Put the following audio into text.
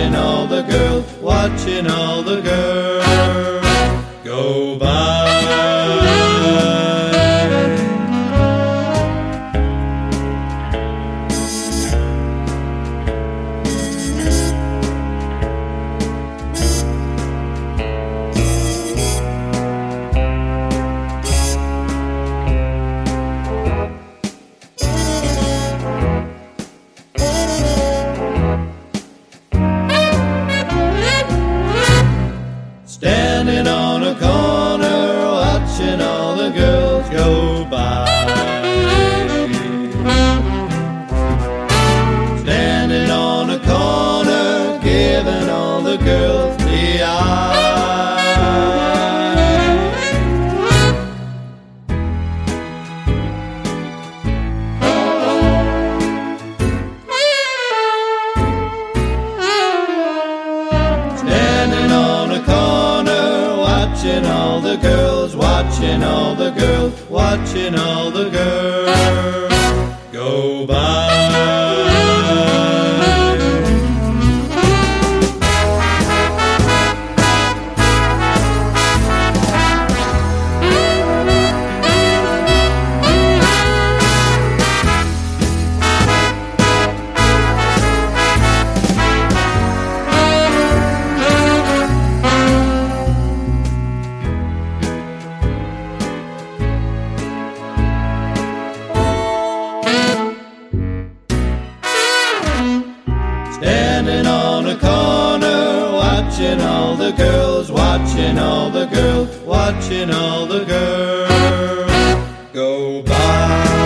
watching all the girls, watching all the girls go by. Standing on a corner, watching all the girls go by. Standing on a corner, giving all the girls the eye. Standing on a corner, watching all the girls, watching all the girls, watching all the girls go by. Standing on a corner, watching all the girls, watching all the girls, watching all the girls go by.